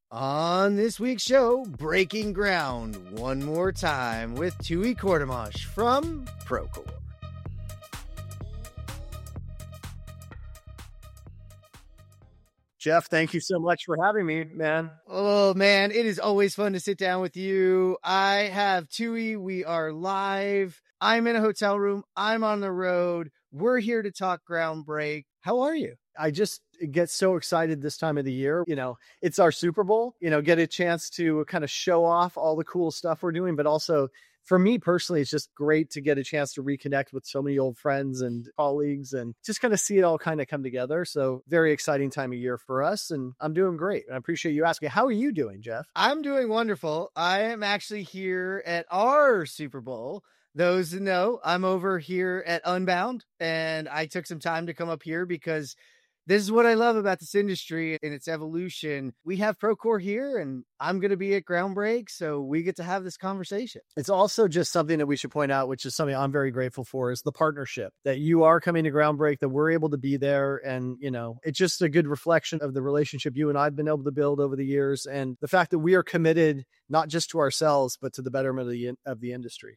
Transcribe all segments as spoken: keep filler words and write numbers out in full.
On this week's show, breaking ground one more time with Tui Courtemanche from Procore. Jeff, thank you so much for having me, man. Oh, man, it is always fun to sit down with you. I have Tui. We are live. I'm in a hotel room. I'm on the road. We're here to talk Groundbreak. How are you? I just get so excited this time of the year. You know, it's our Super Bowl, you know, get a chance to kind of show off all the cool stuff we're doing, but also for me personally, it's just great to get a chance to reconnect with so many old friends and colleagues and just kind of see it all kind of come together. So very exciting time of year for us. And I'm doing great. I appreciate you asking. How are you doing, Jeff? I'm doing wonderful. I am actually here at our Super Bowl. Those who know, I'm over here at Unbound, and I took some time to come up here because this is what I love about this industry and its evolution. We have Procore here, and I'm going to be at Groundbreak, so we get to have this conversation. It's also just something that we should point out, which is something I'm very grateful for, is the partnership that you are coming to Groundbreak, that we're able to be there. And, you know, it's just a good reflection of the relationship you and I've been able to build over the years, and the fact that we are committed not just to ourselves, but to the betterment of the, of the industry.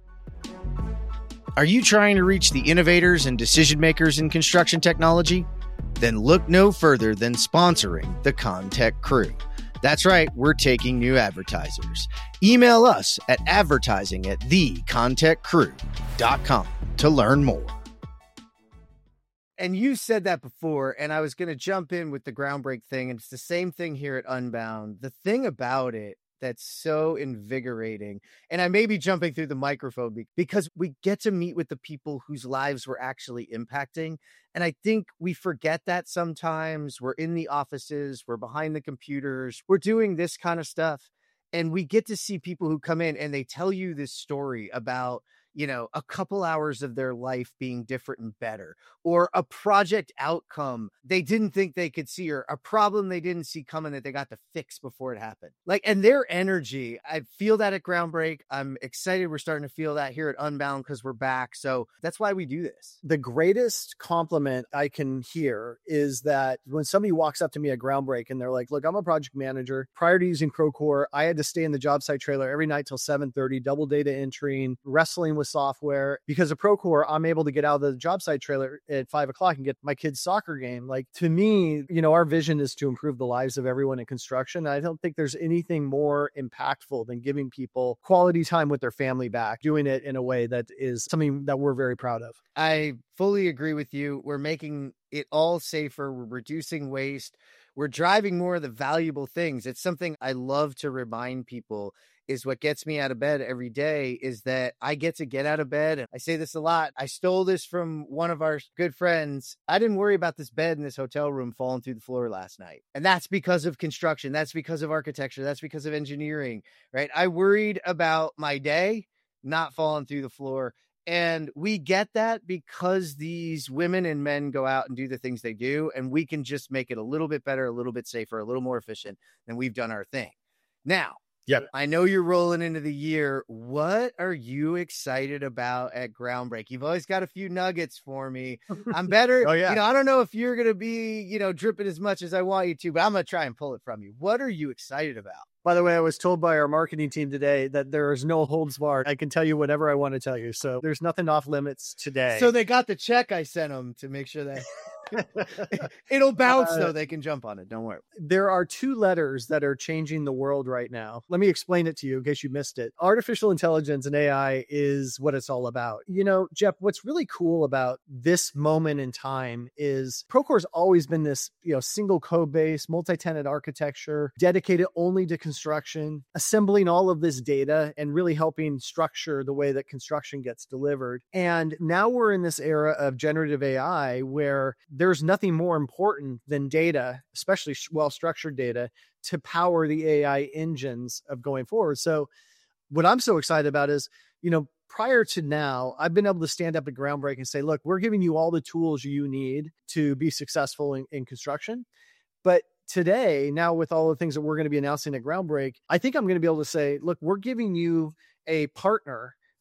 Are you trying to reach the innovators and decision makers in construction technology? Then look no further than sponsoring the Contech Crew. That's right, we're taking new advertisers. Email us at advertising at the contech crew dot com to learn more. And you said that before, and I was going to jump in with the Groundbreak thing, and it's the same thing here at Unbound. The thing about it that's so invigorating, and I may be jumping through the microphone because we get to meet with the people whose lives we're actually impacting. And I think we forget that sometimes. We're in the offices, we're behind the computers, we're doing this kind of stuff. And we get to see people who come in and they tell you this story about, you know, a couple hours of their life being different and better, or a project outcome they didn't think they could see, or a problem they didn't see coming that they got to fix before it happened. Like, and their energy, I feel that at Groundbreak. I'm excited. We're starting to feel that here at Unbound because we're back. So that's why we do this. The greatest compliment I can hear is that when somebody walks up to me at Groundbreak and they're like, look, I'm a project manager. Prior to using Procore, I had to stay in the job site trailer every night till seven thirty, double data entering, wrestling with software. Because of Procore, I'm able to get out of the job site trailer at five o'clock and get my kid's soccer game. Like, to me, you know, our vision is to improve the lives of everyone in construction. I don't think there's anything more impactful than giving people quality time with their family back, doing it in a way that is something that we're very proud of. I fully agree with you. We're making it all safer. We're reducing waste. We're driving more of the valuable things. It's something I love to remind people is what gets me out of bed every day is that I get to get out of bed. And I say this a lot. I stole this from one of our good friends. I didn't worry about this bed in this hotel room falling through the floor last night. And that's because of construction. That's because of architecture. That's because of engineering, right? I worried about my day not falling through the floor. And we get that because these women and men go out and do the things they do. And we can just make it a little bit better, a little bit safer, a little more efficient than we've done our thing. Now, Yep. I know you're rolling into the year. What are you excited about at Groundbreak? You've always got a few nuggets for me. I'm better. Oh, yeah. You know, I don't know if you're going to be, you know, dripping as much as I want you to, but I'm going to try and pull it from you. What are you excited about? By the way, I was told by our marketing team today that there is no holds barred. I can tell you whatever I want to tell you. So there's nothing off limits today. So they got the check I sent them to make sure that it'll bounce, uh, though. They can jump on it. Don't worry. There are two letters that are changing the world right now. Let me explain it to you in case you missed it. Artificial intelligence and A I is what it's all about. You know, Jeff, what's really cool about this moment in time is Procore's always been this, you know, single code base, multi-tenant architecture, dedicated only to construction, assembling all of this data and really helping structure the way that construction gets delivered. And now we're in this era of generative A I where there's nothing more important than data, especially well-structured data, to power the A I engines of going forward. So what I'm so excited about is, you know, prior to now, I've been able to stand up at Groundbreak and say, look, we're giving you all the tools you need to be successful in, in construction. But today, now with all the things that we're going to be announcing at Groundbreak, I think I'm going to be able to say, look, we're giving you a partner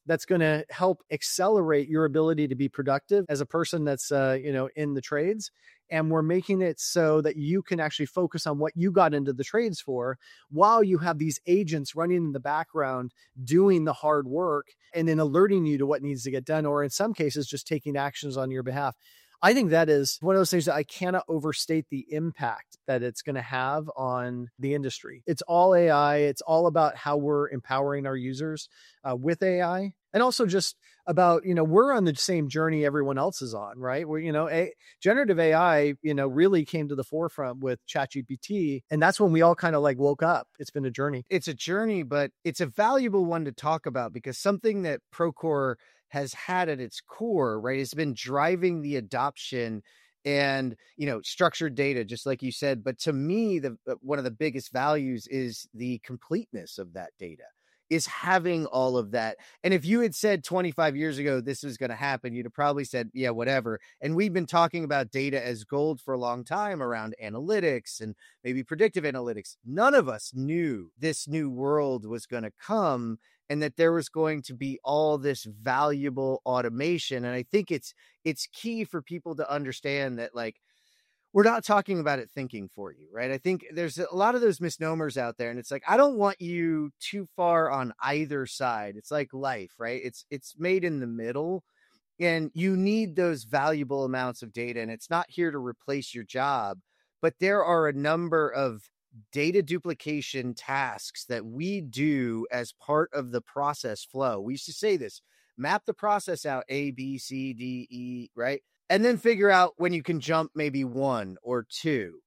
that's going to help accelerate your ability to be productive as a person that's, uh, you know, in the trades. And we're making it so that you can actually focus on what you got into the trades for, while you have these agents running in the background, doing the hard work and then alerting you to what needs to get done, or in some cases, just taking actions on your behalf. I think that is one of those things that I cannot overstate the impact that it's going to have on the industry. It's all A I. It's all about how we're empowering our users uh, with A I. And also just about, you know, we're on the same journey everyone else is on, right? Where, you know, a, generative A I, you know, really came to the forefront with ChatGPT. And that's when we all kind of like woke up. It's been a journey. It's a journey, but it's a valuable one to talk about, because something that Procore has had at its core, right, has been driving the adoption and, you know, structured data, just like you said. But to me, the one of the biggest values is the completeness of that data, is having all of that. And if you had said twenty-five years ago this was going to happen, you'd have probably said, yeah, whatever. And we've been talking about data as gold for a long time around analytics and maybe predictive analytics. None of us knew this new world was going to come, and that there was going to be all this valuable automation. And I think it's it's key for people to understand that, like, we're not talking about it thinking for you, right? I think there's a lot of those misnomers out there, and it's like, I don't want you too far on either side. It's like life, right? It's it's made in the middle, and you need those valuable amounts of data, and it's not here to replace your job, but there are a number of data duplication tasks that we do as part of the process flow. We used to say this: map the process out, A, B, C, D, E, right? And then figure out when you can jump maybe one or two.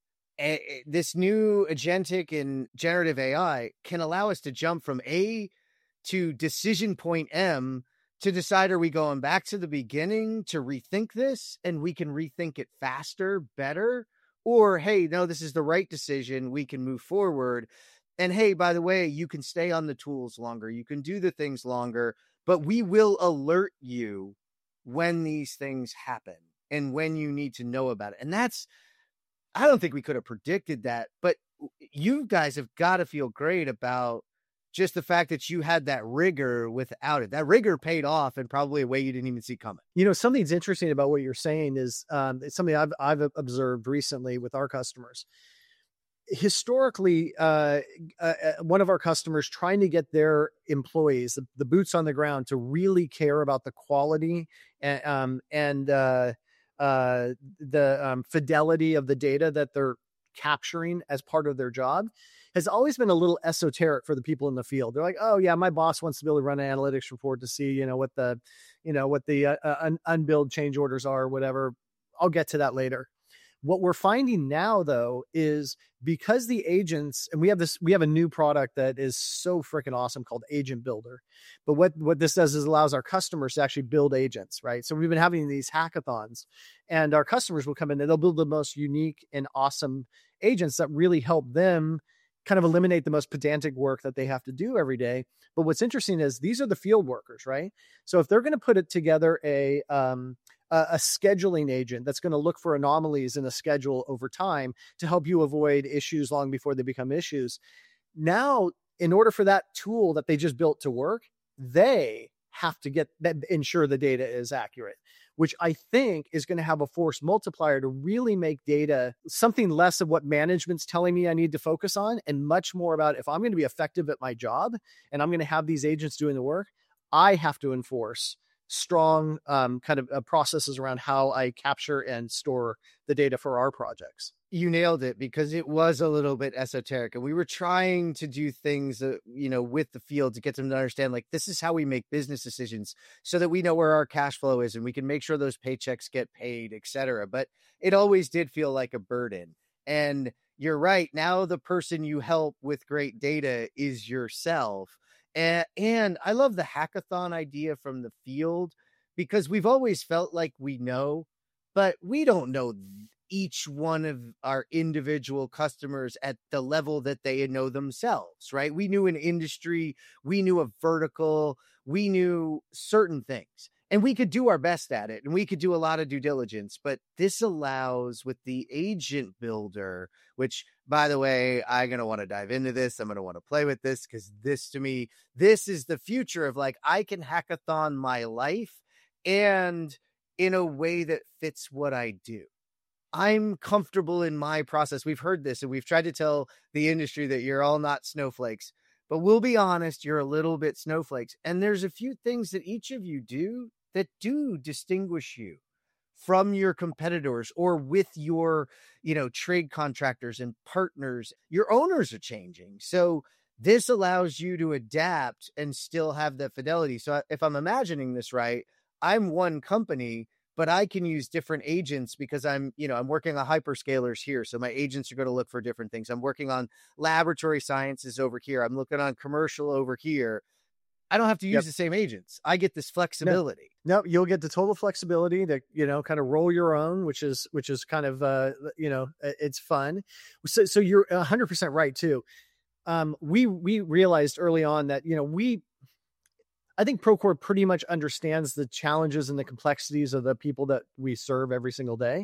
And this new agentic and generative A I can allow us to jump from A to decision point M to decide, are we going back to the beginning to rethink this? And we can rethink it faster, better. Or, hey, no, this is the right decision. We can move forward. And hey, by the way, you can stay on the tools longer. You can do the things longer, but we will alert you when these things happen and when you need to know about it. And that's, I don't think we could have predicted that, but you guys have got to feel great about just the fact that you had that rigor without it. That rigor paid off in probably a way you didn't even see coming. You know, something that's interesting about what you're saying is um, it's something I've, I've observed recently with our customers. Historically, uh, uh, one of our customers trying to get their employees, the, the boots on the ground, to really care about the quality and, um, and uh, uh, the um, fidelity of the data that they're capturing as part of their job has always been a little esoteric for the people in the field. They're like, oh yeah, my boss wants to be able to run an analytics report to see, you know, what the, you know, what the uh, un- unbilled change orders are, or whatever. I'll get to that later. What we're finding now, though, is because the agents, and we have this, we have a new product that is so freaking awesome called Agent Builder. But what, what this does is allows our customers to actually build agents, right? So we've been having these hackathons, and our customers will come in and they'll build the most unique and awesome agents that really help them kind of eliminate the most pedantic work that they have to do every day. But what's interesting is these are the field workers, right? So if they're going to put it together a, um, a, a scheduling agent that's going to look for anomalies in a schedule over time to help you avoid issues long before they become issues. Now, in order for that tool that they just built to work, they have to get that, ensure the data is accurate, which I think is going to have a force multiplier to really make data something less of what management's telling me I need to focus on, and much more about, if I'm going to be effective at my job and I'm going to have these agents doing the work, I have to enforce strong um, kind of uh, processes around how I capture and store the data for our projects. You nailed it, because it was a little bit esoteric, and we were trying to do things, uh, you know, with the field to get them to understand, like, this is how we make business decisions so that we know where our cash flow is and we can make sure those paychecks get paid, et cetera. But it always did feel like a burden. And you're right. Now the person you help with great data is yourself. And, and I love the hackathon idea from the field, because we've always felt like we know, but we don't know each one of our individual customers at the level that they know themselves, right? We knew an industry, we knew a vertical, we knew certain things. And we could do our best at it and we could do a lot of due diligence, but this allows with the agent builder, which by the way, I'm going to want to dive into this. I'm going to want to play with this because this to me, this is the future of like, I can hackathon my life and in a way that fits what I do. I'm comfortable in my process. We've heard this and we've tried to tell the industry that you're all not snowflakes, but we'll be honest, you're a little bit snowflakes. And there's a few things that each of you do that do distinguish you from your competitors or with your, you know, trade contractors and partners. Your owners are changing. So this allows you to adapt and still have that fidelity. So if I'm imagining this right, I'm one company, but I can use different agents because I'm, you know, I'm working on hyperscalers here. So my agents are going to look for different things. I'm working on laboratory sciences over here. I'm looking on commercial over here. I don't have to use yep. the same agents. I get this flexibility. No, no, you'll get the total flexibility that, you know, kind of roll your own, which is, which is kind of, uh, you know, it's fun. So, so you're a hundred percent right too. Um, we, we realized early on that, you know, we, I think Procore pretty much understands the challenges and the complexities of the people that we serve every single day,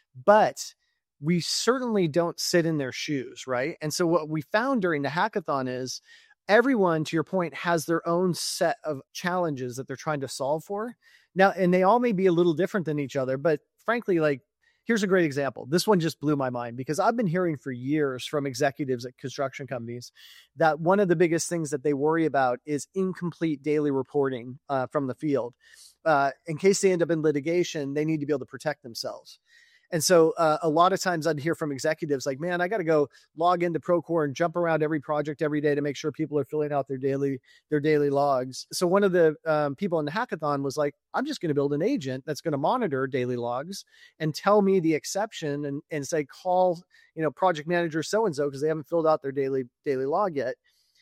but we certainly don't sit in their shoes. Right. And so what we found during the hackathon is, everyone, to your point, has their own set of challenges that they're trying to solve for now. And they all may be a little different than each other, but frankly, like, here's a great example. This one just blew my mind because I've been hearing for years from executives at construction companies that one of the biggest things that they worry about is incomplete daily reporting uh, from the field. Uh, in case they end up in litigation, they need to be able to protect themselves. And so uh, a lot of times I'd hear from executives like, man, I got to go log into Procore and jump around every project every day to make sure people are filling out their daily, their daily logs. So one of the um, people in the hackathon was like, I'm just going to build an agent that's going to monitor daily logs and tell me the exception and, and say, call, you know, project manager so-and-so, because they haven't filled out their daily, daily log yet.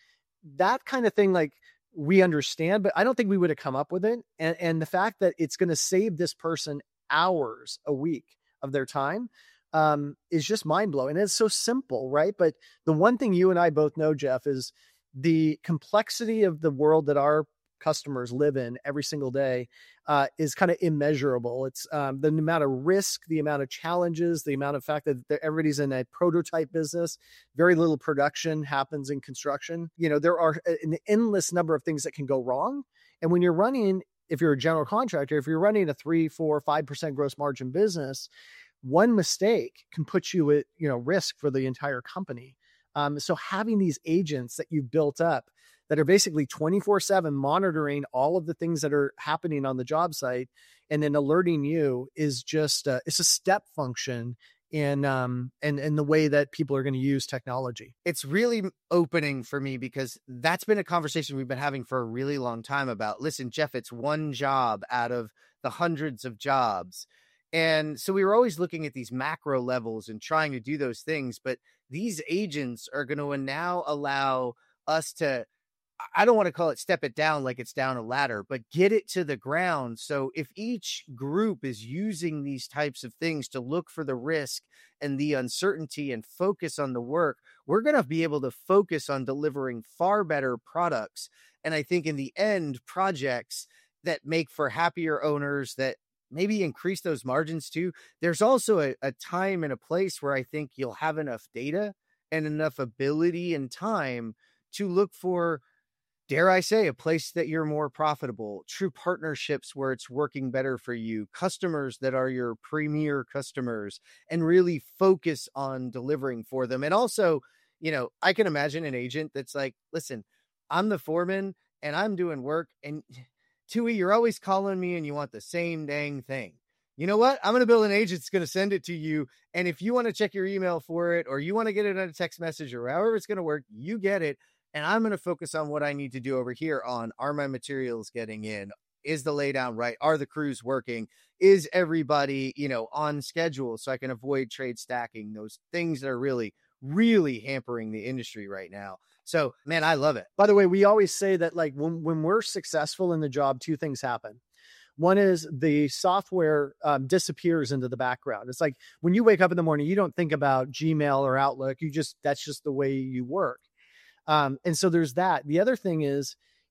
That kind of thing, like, we understand, but I don't think we would have come up with it. And, and the fact that it's going to save this person hours a week of their time um, is just mind blowing. And it's so simple, right? But the one thing you and I both know, Jeff, is the complexity of the world that our customers live in every single day uh, is kind of immeasurable. It's um, the amount of risk, the amount of challenges, the amount of fact that everybody's in a prototype business. Very little production happens in construction. You know, there are an endless number of things that can go wrong. And when you're running, if you're a general contractor, if you're running a three, four, five percent gross margin business, one mistake can put you at, you know, risk for the entire company. Um, so having these agents that you've built up that are basically twenty-four seven monitoring all of the things that are happening on the job site and then alerting you is just, uh, it's a step function in um and in the way that people are going to use technology. It's really opening for me because that's been a conversation we've been having for a really long time about, listen, Jeff, it's one job out of the hundreds of jobs. And so we were always looking at these macro levels and trying to do those things, but these agents are going to now allow us to, I don't want to call it step it down like it's down a ladder, but get it to the ground. So if each group is using these types of things to look for the risk and the uncertainty and focus on the work, we're going to be able to focus on delivering far better products. And I think in the end, projects that make for happier owners that maybe increase those margins too. There's also a, a time and a place where I think you'll have enough data and enough ability and time to look for, dare I say, a place that you're more profitable, true partnerships where it's working better for you, customers that are your premier customers, and really focus on delivering for them. And also, you know, I can imagine an agent that's like, listen, I'm the foreman and I'm doing work, and Tui, you're always calling me and you want the same dang thing. You know what? I'm going to build an agent that's going to send it to you. And if you want to check your email for it, or you want to get it on a text message, or however it's going to work, you get it. And I'm going to focus on what I need to do over here on, are my materials getting in? Is the laydown right? Are the crews working? Is everybody, you know, on schedule so I can avoid trade stacking? Those things that are really, really hampering the industry right now. So, man, I love it. By the way, we always say that, like, when, when we're successful in the job, two things happen. One is the software um, disappears into the background. It's like when you wake up in the morning, you don't think about Gmail or Outlook. You just, that's just the way you work. Um, and so there's that. The other thing is,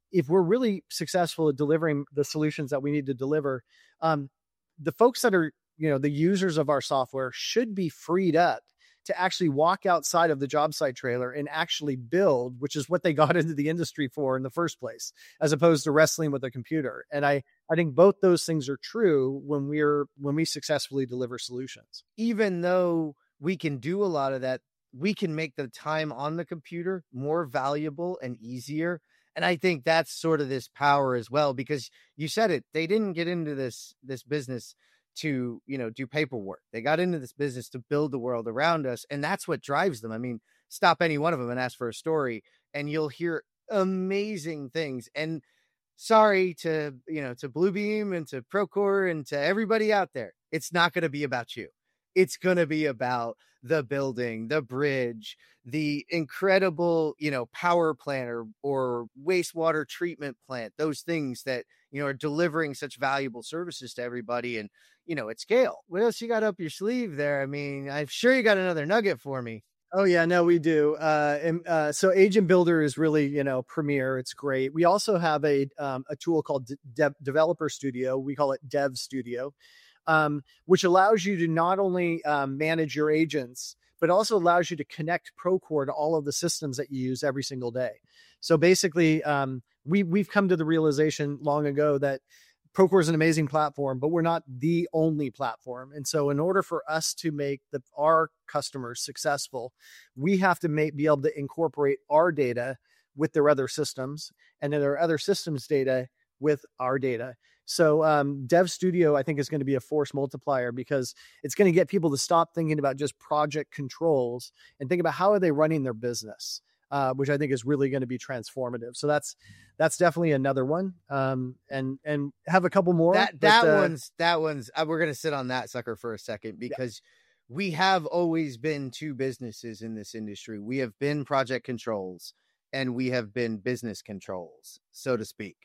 if we're really successful at delivering the solutions that we need to deliver, um, the folks that are, you know, the users of our software should be freed up to actually walk outside of the job site trailer and actually build, which is what they got into the industry for in the first place, as opposed to wrestling with a computer. And I, I think both those things are true when we're, when we successfully deliver solutions. Even though we can do a lot of that, we can make the time on the computer more valuable and easier. And I think that's sort of this power as well, because you said it, they didn't get into this, this business to, you know, do paperwork. They got into this business to build the world around us. And that's what drives them. I mean, stop any one of them and ask for a story and you'll hear amazing things. And sorry to, you know, to Bluebeam and to Procore and to everybody out there, it's not going to be about you. It's going to be about the building, the bridge, the incredible, you know, power plant or, or wastewater treatment plant, those things that, you know, are delivering such valuable services to everybody and, you know, at scale. What else you got up your sleeve there? I mean, I'm sure you got another nugget for me. Oh yeah, no, we do. Uh, and, uh, so Agent Builder is really, you know, premier. It's great. We also have a, um, a tool called De- Developer Studio. We call it Dev Studio, um, which allows you to not only um, manage your agents, but also allows you to connect Procore to all of the systems that you use every single day. So basically, um, we, we've come to the realization long ago that Procore is an amazing platform, but we're not the only platform. And so in order for us to make the, our customers successful, we have to make, be able to incorporate our data with their other systems and then their other systems data with our data. So um, Dev Studio, I think, is going to be a force multiplier because it's going to get people to stop thinking about just project controls and think about how are they running their business, uh, which I think is really going to be transformative. So that's that's definitely another one. Um, and and have a couple more. That that but, uh, one's that one's. Uh, we're going to sit on that sucker for a second because yeah. we have always been two businesses in this industry. We have been project controls and we have been business controls, so to speak.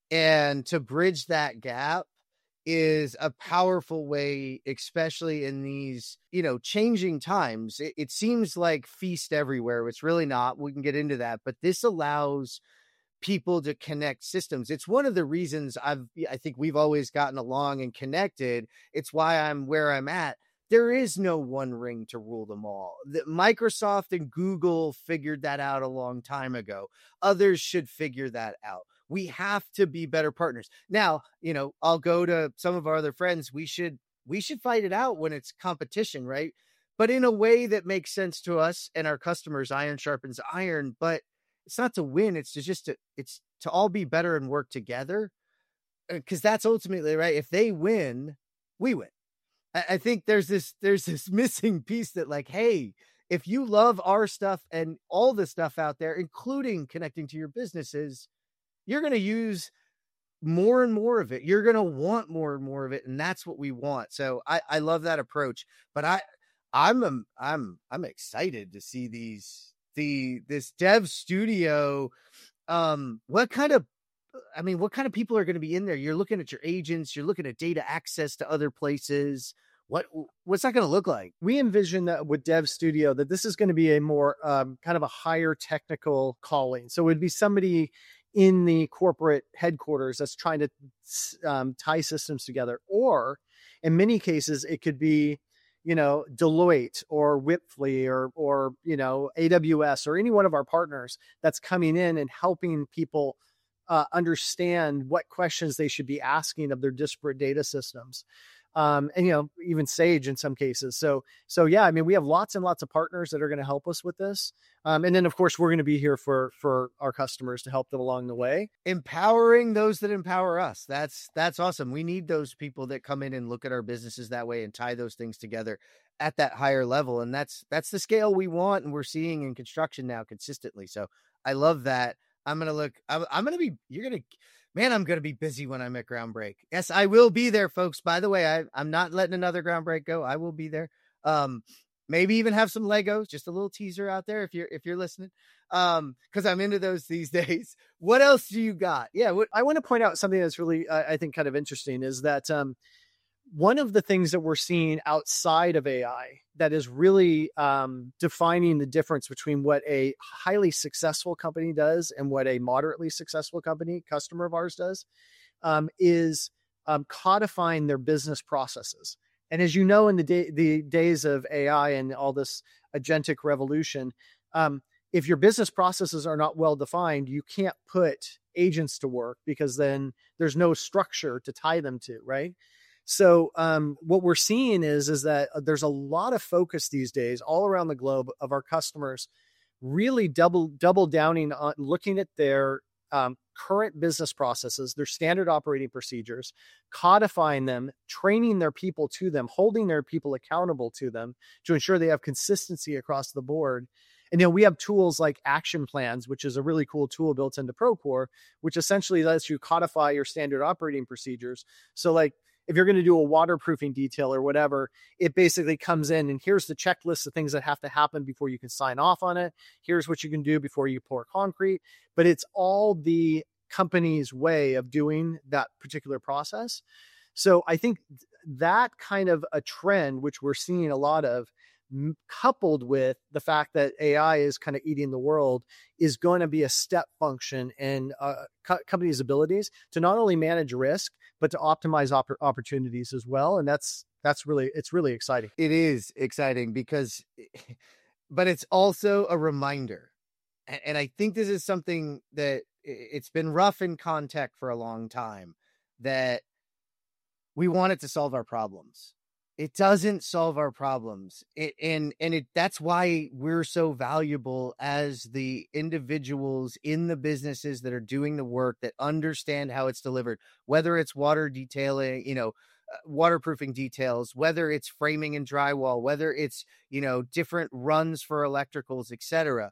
And to bridge that gap is a powerful way, especially in these, you know, changing times. It, it seems like feast everywhere. It's really not. We can get into that, but this allows people to connect systems. It's one of the reasons I've, I think we've always gotten along and connected. It's why I'm where I'm at. There is no one ring to rule them all. The, Microsoft and Google figured that out a long time ago. Others should figure that out. We have to be better partners. Now, you know, I'll go to some of our other friends. We should, we should fight it out when it's competition, right? But in a way that makes sense to us and our customers. Iron sharpens iron, but it's not to win. It's to just to, it's to all be better and work together. Because that's ultimately right. If they win, we win. I, I think there's this, there's this missing piece that like, hey, if you love our stuff and all the stuff out there, including connecting to your businesses, you're going to use more and more of it. You're going to want more and more of it. And that's what we want. So I, I love that approach, but I, I'm, um, I'm, I'm excited to see these, the, this Dev Studio. Um, what kind of, I mean, what kind of people are going to be in there? You're looking at your agents, you're looking at data access to other places. What, what's that going to look like? We envision that with Dev Studio, that this is going to be a more um, kind of a higher technical calling. So it would be somebody in the corporate headquarters that's trying to um, tie systems together. Or in many cases, it could be, you know, Deloitte or Wipfli or, or, you know, A W S or any one of our partners that's coming in and helping people uh, understand what questions they should be asking of their disparate data systems. Um, and, you know, even Sage in some cases. So, so yeah, I mean, we have lots and lots of partners that are going to help us with this. Um, and then of course we're going to be here for, for our customers to help them along the way. Empowering those that empower us. That's, that's awesome. We need those people that come in and look at our businesses that way and tie those things together at that higher level. And that's, that's the scale we want. And we're seeing in construction now consistently. So I love that. I'm going to look, I'm, I'm going to be, you're going to, man, I'm going to be busy when I'm at Groundbreak. Yes, I will be there, folks. By the way, I, I'm not letting another Groundbreak go. I will be there. Um, maybe even have some Legos, just a little teaser out there if you're if you're listening. Um, because I'm into those these days. What else do you got? Yeah, what- I want to point out something that's really, uh, I think, kind of interesting is that um, one of the things that we're seeing outside of A I that is really um, defining the difference between what a highly successful company does and what a moderately successful company, customer of ours, does, um, is um, codifying their business processes. And as you know, in the day, the days of A I and all this agentic revolution, um, if your business processes are not well defined, you can't put agents to work because then there's no structure to tie them to, right? So um, what we're seeing is, is that there's a lot of focus these days all around the globe of our customers really double double downing on looking at their um, current business processes, their standard operating procedures, codifying them, training their people to them, holding their people accountable to them to ensure they have consistency across the board. And, you know, we have tools like Action Plans, which is a really cool tool built into Procore, which essentially lets you codify your standard operating procedures. So like, if you're going to do a waterproofing detail or whatever, it basically comes in and here's the checklist of things that have to happen before you can sign off on it. Here's what you can do before you pour concrete. But it's all the company's way of doing that particular process. So I think that kind of a trend, which we're seeing a lot of, coupled with the fact that A I is kind of eating the world, is going to be a step function in uh, co- companies' abilities to not only manage risk, but to optimize op- opportunities as well. And that's, that's really, it's really exciting. It is exciting because, but it's also a reminder. And, and I think this is something that it's been rough in Contech for a long time, that we want it to solve our problems. It doesn't solve our problems. It, and and it that's why we're so valuable as the individuals in the businesses that are doing the work, that understand how it's delivered, whether it's water detailing, you know, uh, waterproofing details, whether it's framing and drywall, whether it's, you know, different runs for electricals, et cetera.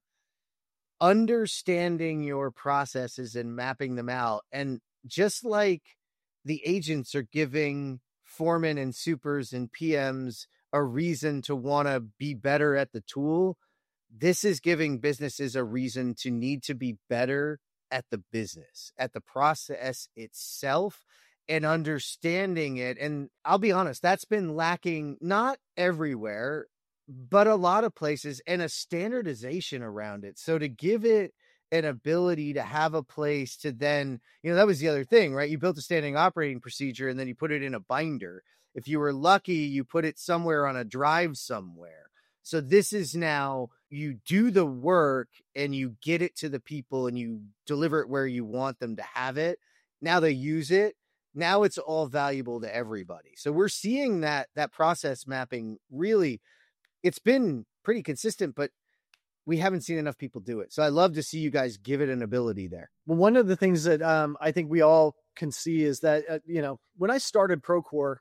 Understanding your processes and mapping them out. And just like the agents are giving foremen and supers and P Ms a reason to want to be better at the tool, this is giving businesses a reason to need to be better at the business, at the process itself, and understanding it. And I'll be honest, that's been lacking, not everywhere, but a lot of places, and a standardization around it. So to give it an ability to have a place to then, you know, that was the other thing, right? You built a standing operating procedure and then you put it in a binder. If you were lucky, you put it somewhere on a drive somewhere. So this is now, you do the work and you get it to the people and you deliver it where you want them to have it. Now they use it. Now it's all valuable to everybody. So we're seeing that, that process mapping really, it's been pretty consistent, but we haven't seen enough people do it. So I love to see you guys give it an ability there. Well, one of the things that um, I think we all can see is that, uh, you know, when I started Procore, uh,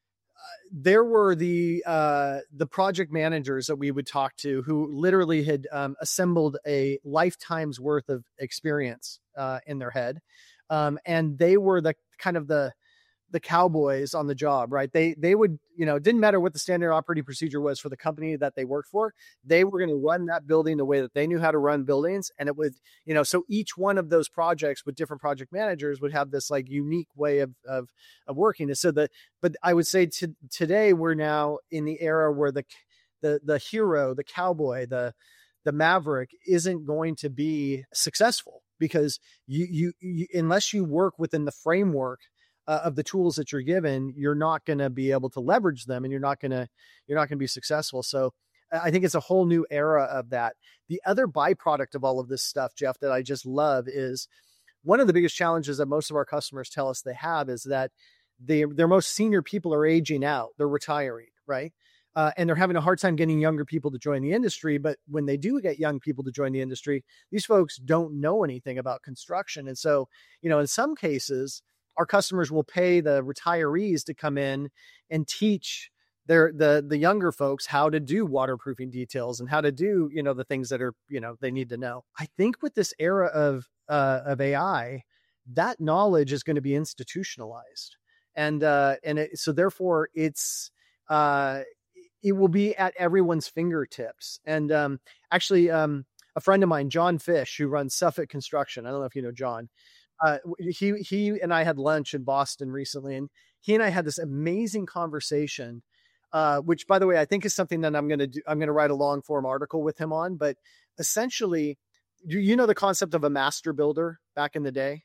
there were the uh, the project managers that we would talk to who literally had um, assembled a lifetime's worth of experience uh, in their head. Um, and they were the kind of the the cowboys on the job, right? They, they would, you know, it didn't matter what the standard operating procedure was for the company that they worked for. They were going to run that building the way that they knew how to run buildings. And it would, you know, so each one of those projects with different project managers would have this like unique way of, of, of working. And so the, but I would say to, today we're now in the era where the, the, the hero, the cowboy, the, the maverick isn't going to be successful because you, you, you unless you work within the framework Uh, of the tools that you're given, you're not going to be able to leverage them, and you're not going to, you're not going to be successful. So I think it's a whole new era of that. The other byproduct of all of this stuff, Jeff, that I just love is one of the biggest challenges that most of our customers tell us they have is that they, their most senior people are aging out. They're retiring, right? Uh, and they're having a hard time getting younger people to join the industry. But when they do get young people to join the industry, these folks don't know anything about construction. And so, you know, in some cases, our customers will pay the retirees to come in and teach their, the, the younger folks how to do waterproofing details and how to do, you know, the things that are, you know, they need to know. I think with this era of, uh, of A I, that knowledge is going to be institutionalized. And, uh, and it, so therefore it's, uh, it will be at everyone's fingertips. And, um, actually, um, a friend of mine, John Fish, who runs Suffolk Construction. I don't know if you know John. Uh, he, he and I had lunch in Boston recently, and he and I had this amazing conversation, uh, which, by the way, I think is something that I'm going to do. I'm going to write a long form article with him on. But essentially, you, you know, the concept of a master builder back in the day.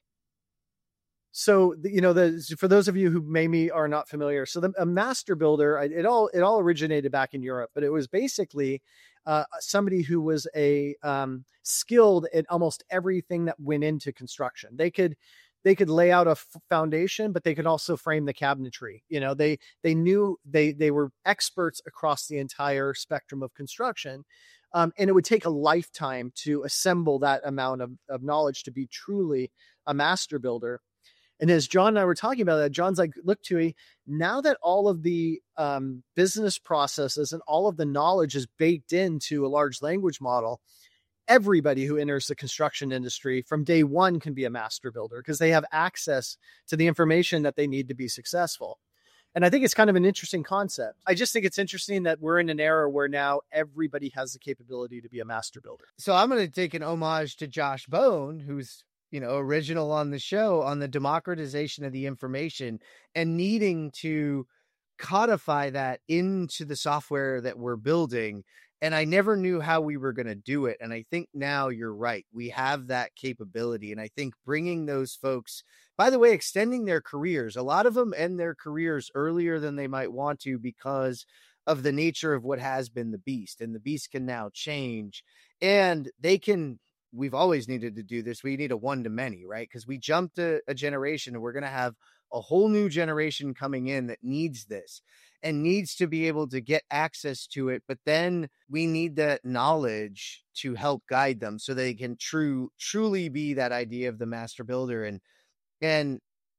So, you know, the, for those of you who maybe are not familiar, so the, a master builder, it all, it all originated back in Europe, but it was basically uh, somebody who was a um, skilled at almost everything that went into construction. They could, they could lay out a f- foundation, but they could also frame the cabinetry. You know, they, they knew they, they were experts across the entire spectrum of construction. Um, and it would take a lifetime to assemble that amount of, of knowledge to be truly a master builder. And as John and I were talking about that, John's like, look, Tui, now that all of the um, business processes and all of the knowledge is baked into a large language model, everybody who enters the construction industry from day one can be a master builder because they have access to the information that they need to be successful. And I think it's kind of an interesting concept. I just think it's interesting that we're in an era where now everybody has the capability to be a master builder. So I'm going to take an homage to Josh Bone, who's, you know, original on the show on the democratization of the information and needing to codify that into the software that we're building. And I never knew how we were going to do it. And I think now you're right. We have that capability. And I think bringing those folks, by the way, extending their careers, a lot of them end their careers earlier than they might want to because of the nature of what has been the beast. And the beast can now change and they can, we've always needed to do this. We need a one to many, right? Because we jumped a, a generation and we're going to have a whole new generation coming in that needs this and needs to be able to get access to it. But then we need that knowledge to help guide them so they can true, truly be that idea of the master builder. And, and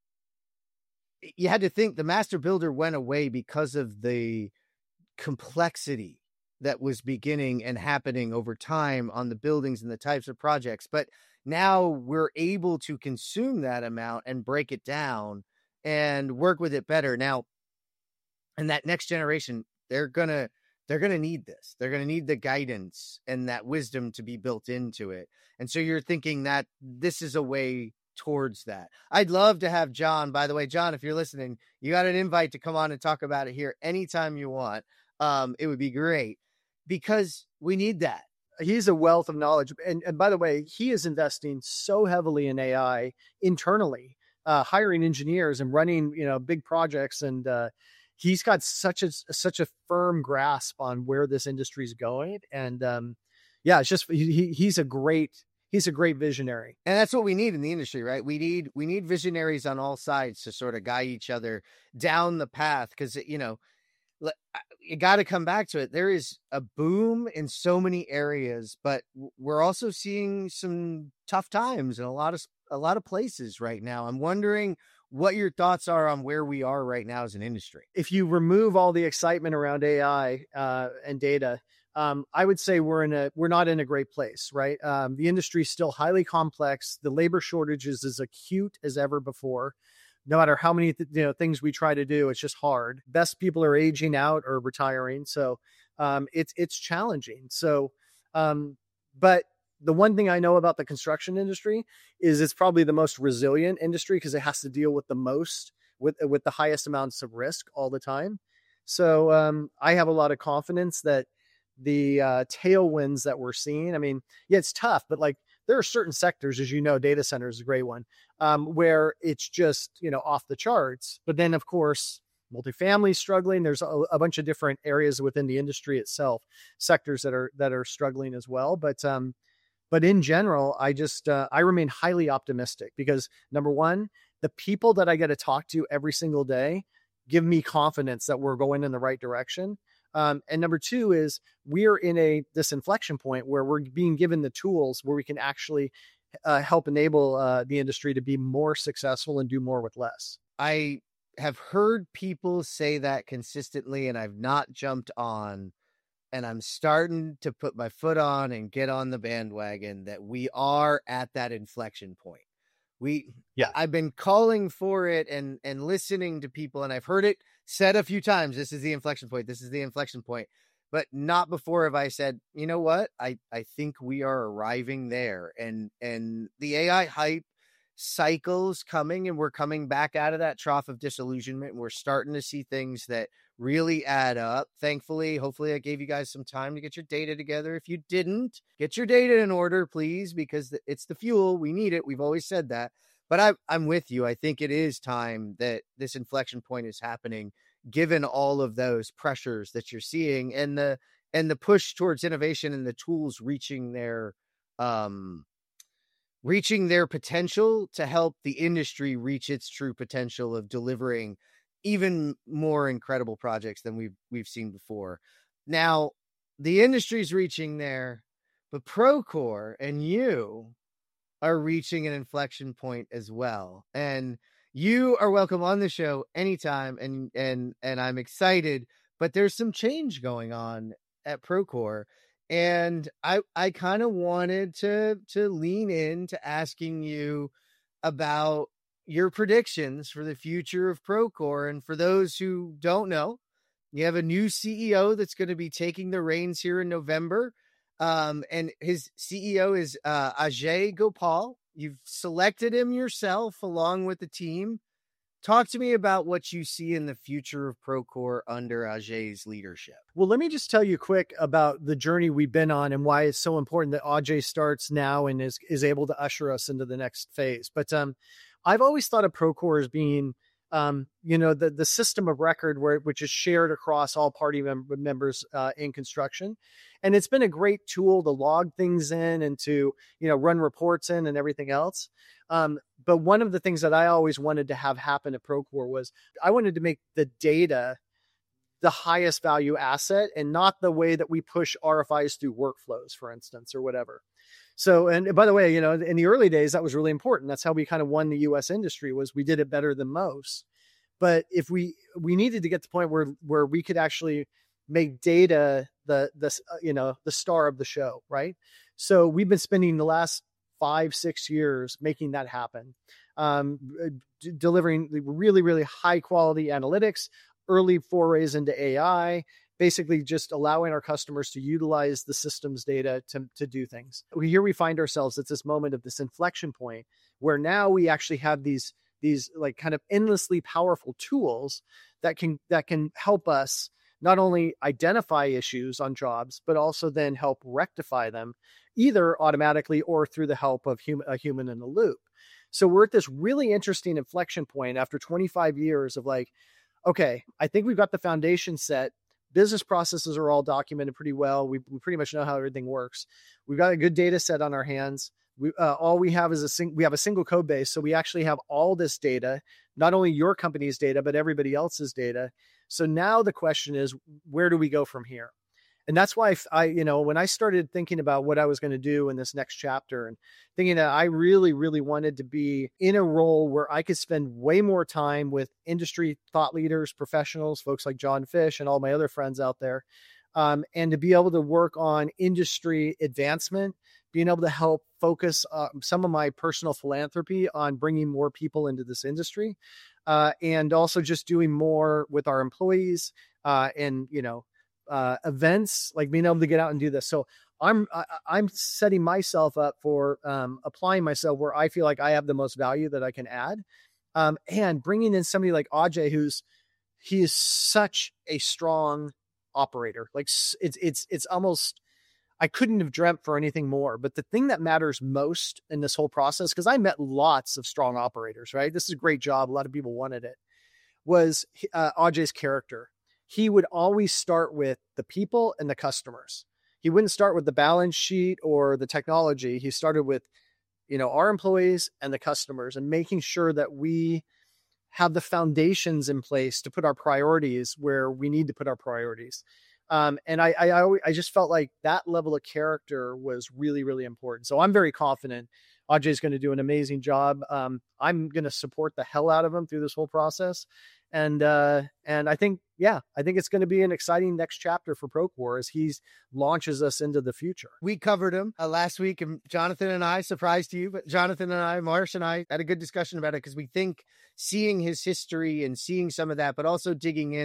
you had to think the master builder went away because of the complexity that was beginning and happening over time on the buildings and the types of projects. But now we're able to consume that amount and break it down and work with it better. Now, and that next generation, they're going to, they're going to need this. They're going to need the guidance and that wisdom to be built into it. And so you're thinking that this is a way towards that. I'd love to have John, by the way, John, if you're listening, you got an invite to come on and talk about it here anytime you want. Um, it would be great because we need that. He's a wealth of knowledge. And, and by the way, he is investing so heavily in A I internally, uh, hiring engineers and running, you know, big projects. And uh, he's got such a, such a firm grasp on where this industry is going. And um, yeah, it's just, he, he's a great, he's a great visionary. And that's what we need in the industry, right? We need, we need visionaries on all sides to sort of guide each other down the path. Cause you know, you got to come back to it. There is a boom in so many areas, but we're also seeing some tough times in a lot of, a lot of places right now. I'm wondering what your thoughts are on where we are right now as an industry. If you remove all the excitement around A I uh, and data, um, I would say we're in a, we're not in a great place, right? Um, the industry is still highly complex. The labor shortage is as acute as ever before. No matter how many th- you know things we try to do, it's just hard. Best people are aging out or retiring, so um, it's it's challenging. So, um, but the one thing I know about the construction industry is it's probably the most resilient industry because it has to deal with the most with with the highest amounts of risk all the time. So um, I have a lot of confidence that the uh, tailwinds that we're seeing. I mean, yeah, it's tough, but like there are certain sectors, as you know, data centers is a great one, um, where it's just, you know, off the charts. But then, of course, multifamily struggling. There's a, a bunch of different areas within the industry itself, sectors that are that are struggling as well. But um, but in general, I just uh, I remain highly optimistic because number one, the people that I get to talk to every single day give me confidence that we're going in the right direction. Um, and number two is we're in a this inflection point where we're being given the tools where we can actually uh, help enable uh, the industry to be more successful and do more with less. I have heard people say that consistently, and I've not jumped on, and I'm starting to put my foot on and get on the bandwagon that we are at that inflection point. We, yeah, I've been calling for it and, and listening to people, and I've heard it said a few times. This is the inflection point. This is the inflection point, but not before have I said, you know what? I, I think we are arriving there, and, and the A I hype cycles coming, and we're coming back out of that trough of disillusionment. And we're starting to see things that really add up. Thankfully, hopefully I gave you guys some time to get your data together. If you didn't, get your data in order, please, because it's the fuel. We need it. We've always said that. But I, I'm with you. I think it is time that this inflection point is happening, given all of those pressures that you're seeing and the and the push towards innovation and the tools reaching their um reaching their potential to help the industry reach its true potential of delivering even more incredible projects than we've we've seen before. Now, the industry's reaching there, but Procore and you are reaching an inflection point as well. And you are welcome on the show anytime, and and and I'm excited, but there's some change going on at Procore. And I I kind of wanted to to lean into asking you about your predictions for the future of Procore. And for those who don't know, you have a new C E O that's going to be taking the reins here in November. Um, and his C E O is uh, Ajay Gopal. You've selected him yourself along with the team. Talk to me about what you see in the future of Procore under Ajay's leadership. Well, let me just tell you quick about the journey we've been on and why it's so important that Ajay starts now and is, is able to usher us into the next phase. But um, I've always thought of Procore as being, um, you know, the, the system of record where which is shared across all party mem- members uh, in construction. And it's been a great tool to log things in and to, you know, run reports in and everything else. Um, but one of the things that I always wanted to have happen at Procore was I wanted to make the data the highest value asset and not the way that we push R F Is through workflows, for instance, or whatever. So, and by the way, you know, in the early days, that was really important. That's how we kind of won the U S industry, was we did it better than most. But if we, we needed to get to the point where, where we could actually make data the, the, you know, the star of the show. Right. So we've been spending the last five, six years making that happen. Um, d- delivering really, really high quality analytics, early forays into A I, basically just allowing our customers to utilize the system's data to, to do things. Here we find ourselves at this moment of this inflection point where now we actually have these, these like kind of endlessly powerful tools that can, that can help us not only identify issues on jobs, but also then help rectify them either automatically or through the help of hum- a human in the loop. So we're at this really interesting inflection point after twenty-five years of like, okay, I think we've got the foundation set. Business processes are all documented pretty well. We, we pretty much know how everything works. We've got a good data set on our hands. We, uh, all we have is a sing- we have a single code base. So we actually have all this data, not only your company's data, but everybody else's data. So now the question is, where do we go from here? And that's why I, you know, when I started thinking about what I was going to do in this next chapter and thinking that I really, really wanted to be in a role where I could spend way more time with industry thought leaders, professionals, folks like John Fish and all my other friends out there, um, and to be able to work on industry advancement, being able to help focus uh, some of my personal philanthropy on bringing more people into this industry, uh, and also just doing more with our employees uh, and, you know, uh, events, like being able to get out and do this. So I'm, I, I'm setting myself up for um, applying myself where I feel like I have the most value that I can add. Um, and bringing in somebody like Ajay, who's, he is such a strong operator. Like it's, it's, it's almost, I couldn't have dreamt for anything more. But the thing that matters most in this whole process, because I met lots of strong operators, right? This is a great job. A lot of people wanted it, was uh, Ajay's character. He would always start with the people and the customers. He wouldn't start with the balance sheet or the technology. He started with, you know, our employees and the customers, and making sure that we have the foundations in place to put our priorities where we need to put our priorities. Um, and I, I, I, I just felt like that level of character was really, really important. So I'm very confident Ajay's going to do an amazing job. Um, I'm going to support the hell out of him through this whole process. And, uh, and I think, yeah, I think it's going to be an exciting next chapter for Procore as he launches us into the future. We covered him uh, last week, and Jonathan and I, surprised you, but Jonathan and I, Marsh and I had a good discussion about it because we think seeing his history and seeing some of that, but also digging in that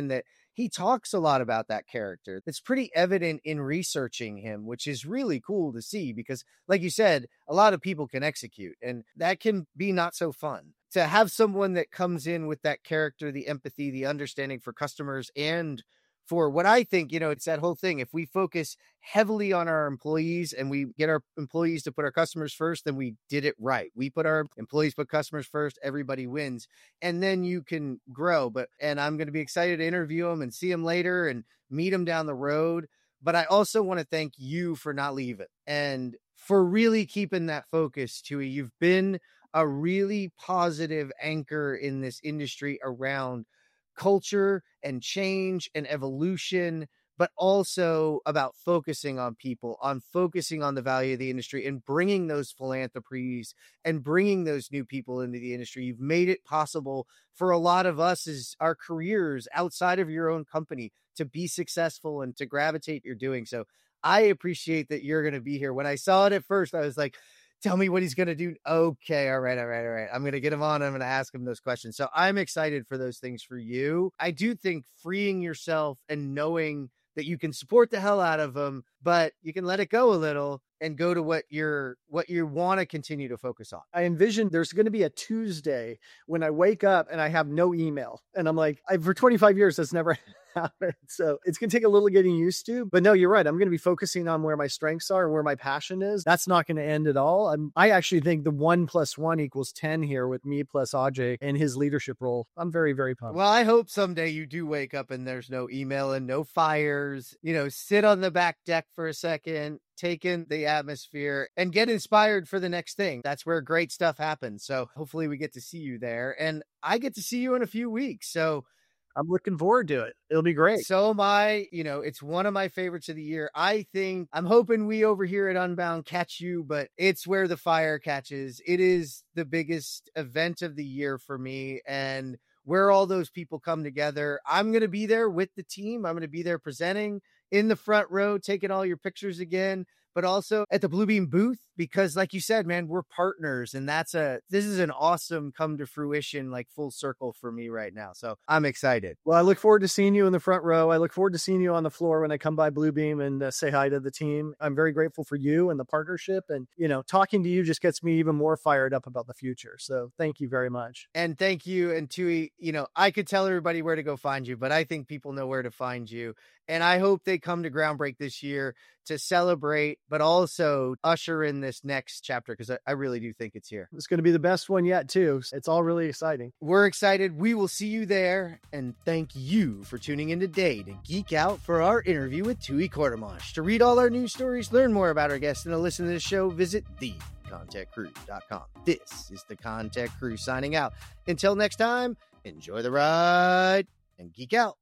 he talks a lot about that character. It's pretty evident in researching him, which is really cool to see because, like you said, a lot of people can execute, and that can be not so fun. To have someone that comes in with that character, the empathy, the understanding for customers, and for what I think, you know, it's that whole thing. If we focus heavily on our employees and we get our employees to put our customers first, then we did it right. We put our employees, put customers first, everybody wins. And then you can grow. But, and I'm going to be excited to interview them and see them later and meet them down the road. But I also want to thank you for not leaving and for really keeping that focus, Tooey. You've been a really positive anchor in this industry around culture and change and evolution, but also about focusing on people, on focusing on the value of the industry and bringing those philanthropies and bringing those new people into the industry. You've made it possible for a lot of us as our careers outside of your own company to be successful and to gravitate you're doing. So I appreciate that you're going to be here. When I saw it at first, I was like, tell me what he's going to do. Okay. All right. All right. All right. I'm going to get him on. I'm going to ask him those questions. So I'm excited for those things for you. I do think freeing yourself and knowing that you can support the hell out of them, but you can let it go a little and go to what you're, what you want to continue to focus on. I envision there's going to be a Tuesday when I wake up and I have no email. And I'm like, I, for twenty-five years, that's never happened. So it's going to take a little getting used to, but no, you're right. I'm going to be focusing on where my strengths are and where my passion is. That's not going to end at all. I'm, I actually think the one plus one equals ten here with me plus Ajay and his leadership role. I'm very, very pumped. Well, I hope someday you do wake up and there's no email and no fires, you know, sit on the back deck for a second, take in the atmosphere and get inspired for the next thing. That's where great stuff happens. So hopefully we get to see you there, and I get to see you in a few weeks. So I'm looking forward to it. It'll be great. So am I. You know, it's one of my favorites of the year. I think I'm hoping we over here at Unbound catch you, but it's where the fire catches. It is the biggest event of the year for me, and where all those people come together. I'm going to be there with the team. I'm going to be there presenting in the front row, taking all your pictures again, but also at the Bluebeam booth, because like you said, man, we're partners, and that's a, this is an awesome come to fruition, like full circle for me right now. So I'm excited. Well, I look forward to seeing you in the front row. I look forward to seeing you on the floor when I come by Bluebeam and uh, say hi to the team. I'm very grateful for you and the partnership, and, you know, talking to you just gets me even more fired up about the future. So thank you very much. And thank you. And Tooey, you know, I could tell everybody where to go find you, but I think people know where to find you. And I hope they come to Groundbreak this year to celebrate, but also usher in this next chapter, because I, I really do think it's here. It's going to be the best one yet, too. It's all really exciting. We're excited. We will see you there. And thank you for tuning in today to geek out for our interview with Tooey Courtemanche. To read all our news stories, learn more about our guests, and to listen to the show, visit the content crew dot com. This is the Content Crew signing out. Until next time, enjoy the ride and geek out.